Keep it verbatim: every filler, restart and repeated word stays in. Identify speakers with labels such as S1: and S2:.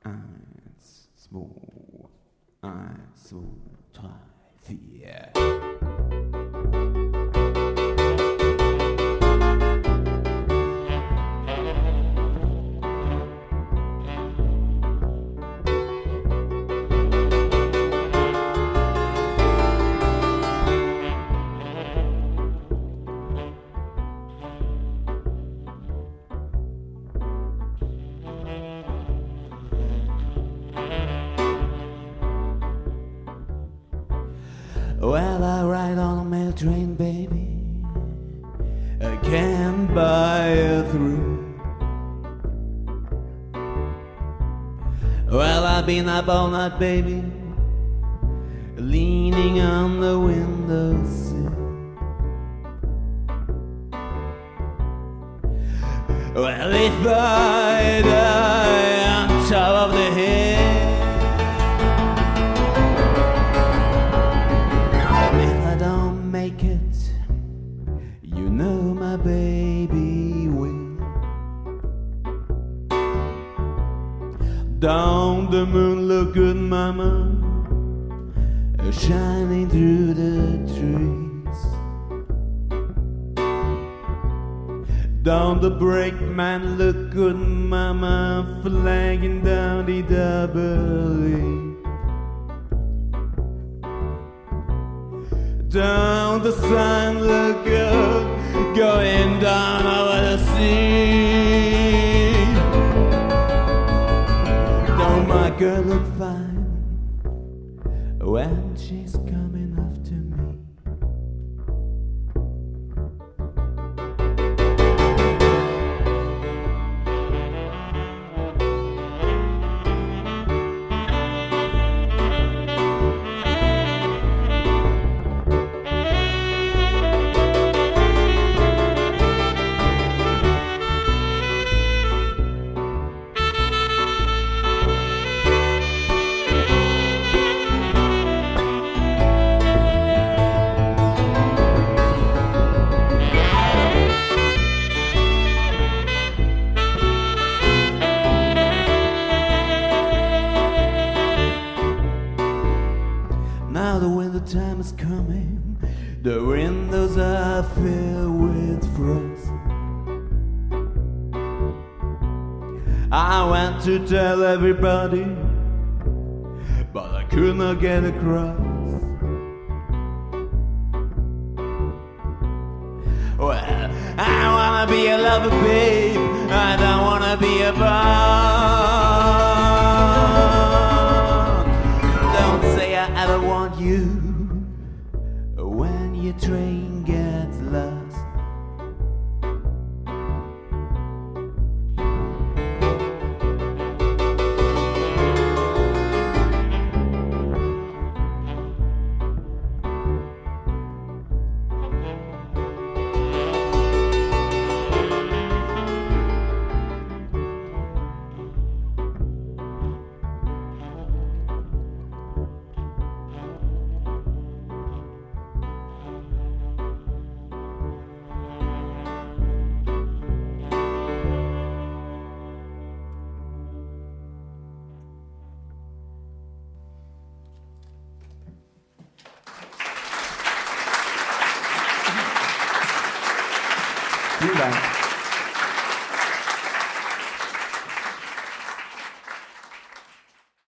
S1: Eins, zwei, eins, zwei, drei, vier. Well, I ride on a mail train, baby. I can't buy it through. Well, I've been up all night, baby, leaning on the windowsill. Well, if I die on top of the hill, you know my baby will. Down the moon look good, mama, shining through the trees. Down the brakeman look good, mama, flagging down the double E. Down the sun look good, going down over the sea. Don't my girl look fine when she's coming after me? Now the winter time is coming, the windows are filled with frost. I went to tell everybody, but I could not get across. Well, I wanna be a lover, babe, I don't wanna be a bond. Don't say I ever want you when your train gets lost. Vielen Dank.